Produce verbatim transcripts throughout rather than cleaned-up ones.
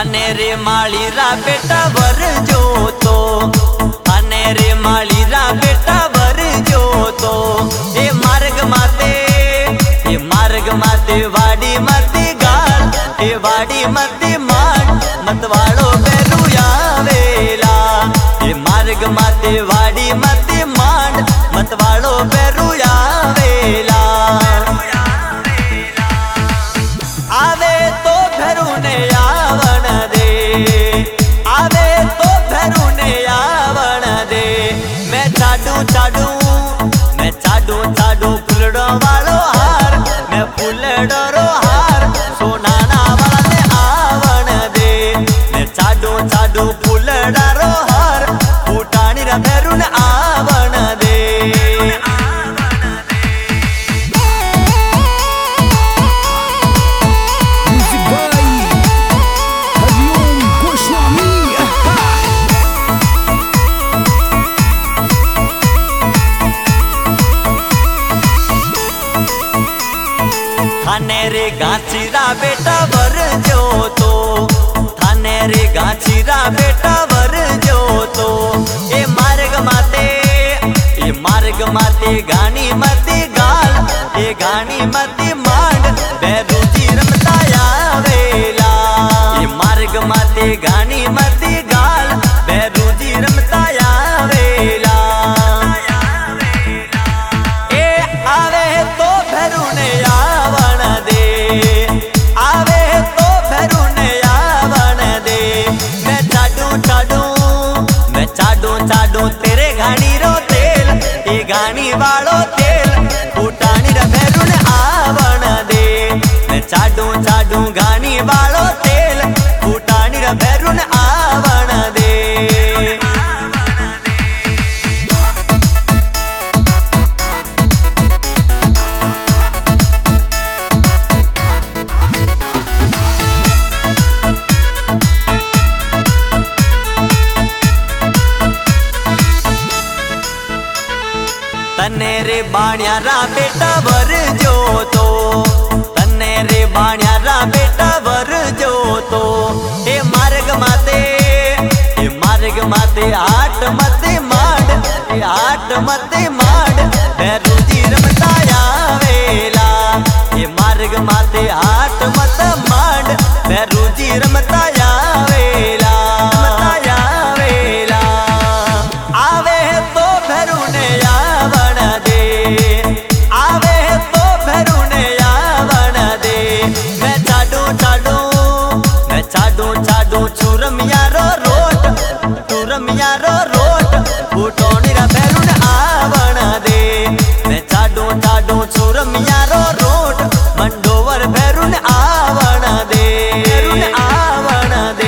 थाने रे माली रा बेटा वर जो तो थाने रे माली रा बेटा वर जो तो ए मार्ग माते ए मार्ग माते वाड़ी मती गाल ए वाड़ी मती मान मतवाड़ो बेरुया वेला ए मार्ग माते वाड़ी मती मान मतवाड़ो बेरुया वेला आवे तो भरू ने आवण दे आवे तो भरू ने आवण दे मैं चाडू चाडू मैं चाडू चाडू फुलड़ो वालो हार मैं फुलड़ो रो हार सोनाना वाला ने आवण दे मैं चाडू चाडू फुलड़ा रो हार फूटानी रा भरू ने आवण दे थाने रे गाछीरा बेटा वर जो तो थाने रे गाछीरा बेटा वर जो तो ए मार्ग माते ए मार्ग माते गानी मती गाल ए गानी मती मांड बेरुजी रमता आवेला ए मार्ग माते गानी मती गाल बेरुजी रमता आवेला ए आवे तो भरू ने आवण दे आवे तो भरू ने आवण दे मैं चाडू चाडू मैं चाडू चाडू तेरे घानी रो तेल ए घानी वालो तेल फूटानी रा भरू ने आवण दे मैं चाडू चाडू घानी वालो तेल फूटानी रा भरू ने आवण दे तने रे बाणिया रा बेटा वर जो तो तने रे बाणिया रा बेटा वर जो तो ए मार्ग माते ए मार्ग माते आट मते माड ए आट मते माड बेरुजी रमता आवेला ए मार्ग माते आट मत माड बेरुजी रमता आवेला रमता आवेला आवे तो भरू ने आवण दे आवे तो भरू ने आवण दे मैं चाडू चाडू मैं चाडू चाडू चूरमिया रो रोट चूरमिया रो रोट फूटोनी रा भरू ने आवण दे मैं चाडू चाडू चूरमिया रो रोट मंडोवर भरू ने आवण दे भरू ने आवण दे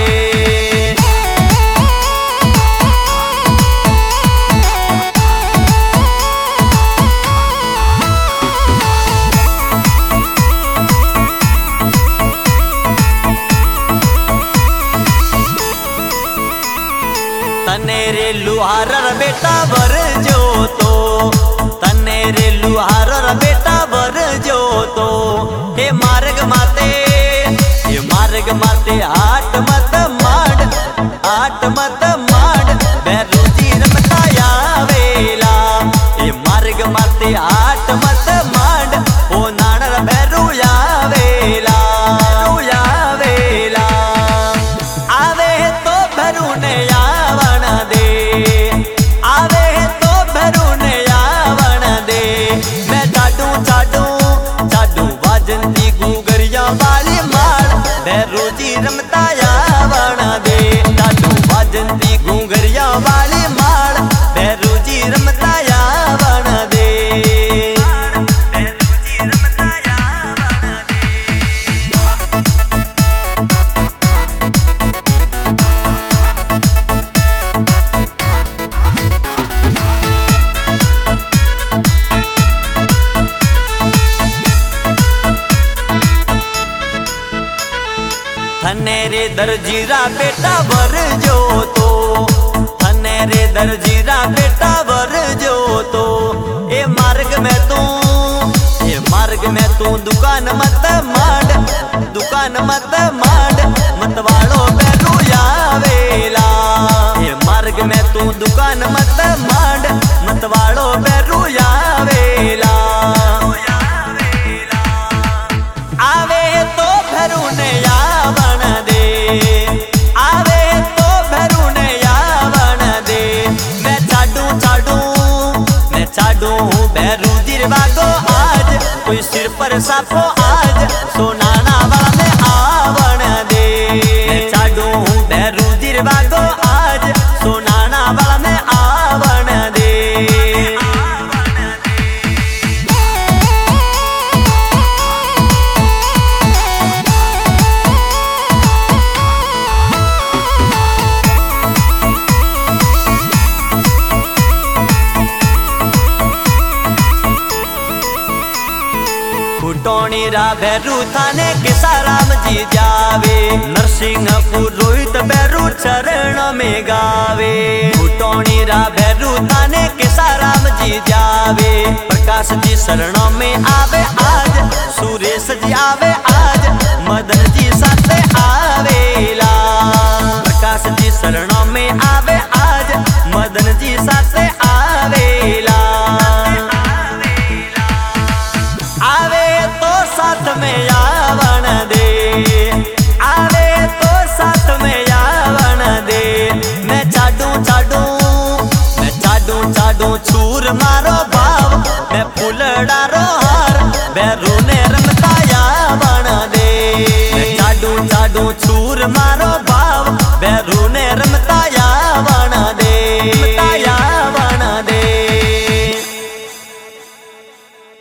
तने रे लुहार बेटा वर जो तो तने रे लुहार बेटा वर जो तो हे मार्ग माते हे मार्ग माते आट मत माड आट मत माड बेरुजी रमता आवेला हे मार्ग माते आट मत माड ओ नाणर भरू आवेला आवेला आवे तो भरू ने आवण दे आवे तो भरू ने आवण दे मैं चाडू चाडू चाडू वाजंती गुगरिया वाली माल बेरुजी रमता आवण दे चाडू वाजंती गुगरिया वाली माल बेरुजी रमता आवण दे थने रे दर्जीरा बेटा वर जो तो थने रे दर्जीरा बेटा वर जो तो ए मार्ग में तू ए मार्ग में तू दुकान मत माड दुकान मत माड मतवाड़ो बैरू दिरवागो आज, कोई सिर पर सापो आज, सोनाना वाला में आवण दे। मैं चाडू बैरू दिरवागो आज, सोनाना वाला में आवण दे। फुटोणी रा बैरू थाने केसाराम जी जावे, नरसिंहपुर रोहित बैरू चरण में गावे। फुटोणी रा बैरू थाने केसाराम जी जावे, प्रकाश जी शरणों में आवे आज, सुरेश जी आवे आज, मदन जी साथे आवेला। प्रकाश जी शरणों में आवे आज, मदन जी साथे आवेला। साथ में आवण दे, आवे तो साथ में आवण दे। मैं चाडू चाडू मैं चाडू चाडू छूर मारो भाव, मैं फूलड़ा रो हार बैरू ने रमता आवण दे। मैं चाडू चाडू छूर मारो